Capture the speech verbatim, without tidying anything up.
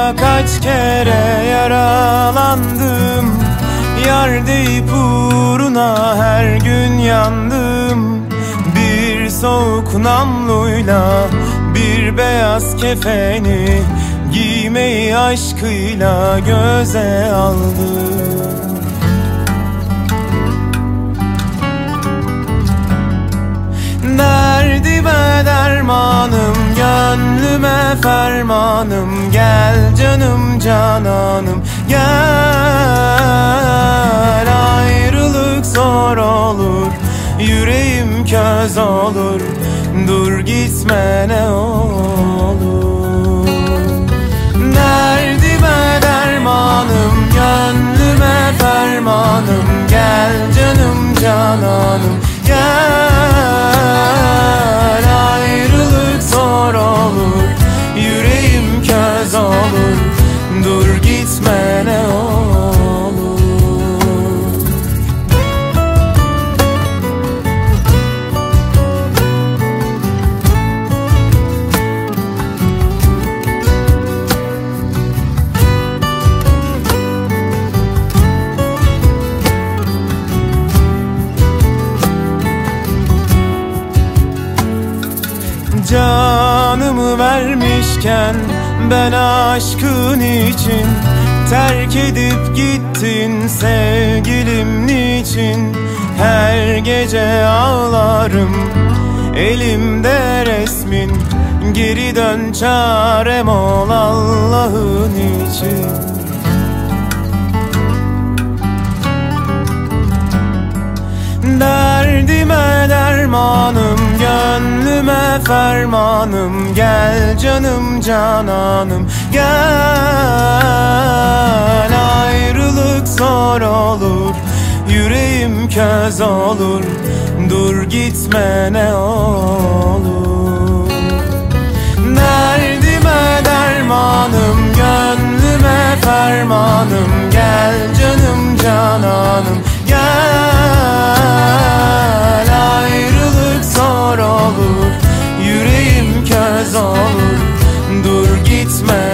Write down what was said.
kaç kere yaralandım, yar deyip uğruna her gün yandım. Bir soğuk namluyla bir beyaz kefeni giymeyi aşkıyla göze aldım. Derdime dermanım, gönlüme fermanım, gel canım cananım gel. Ayrılık zor olur, yüreğim köz olur, dur gitme ne olur. Derdime dermanım, gönlüme fermanım, gel canım cananım gel. Ayrılık zor olur, yüreğim köz olur, dur gitme ne olur. Canımı vermişken ben aşkın için terk edip gittin sevgilim niçin? Her gece ağlarım, elimde resmin, geri dön çarem ol Allah'ın için. Derdime dermanım, gönlüme fermanım, gel canım cananım gel. Ayrılık zor olur, yüreğim köz olur, dur gitme ne olur. Derdime dermanım, gönlüme fermanım, gel canım cananım gel. Ayrılık zor olur, yüreğim köz olur, dur gitme